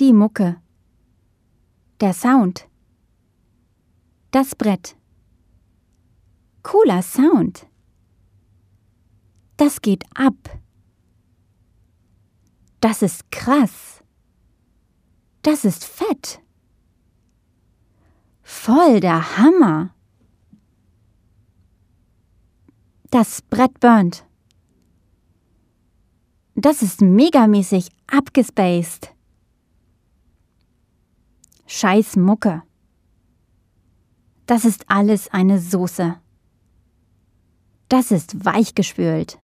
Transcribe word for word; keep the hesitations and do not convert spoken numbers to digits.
Die Mucke. Der Sound. Das Brett. Cooler Sound. Das geht ab. Das ist krass. Das ist fett. Voll der Hammer. Das Brett burnt. Das ist megamäßig abgespaced. Scheiß Mucke. Das ist alles eine Soße. Das ist weichgespült.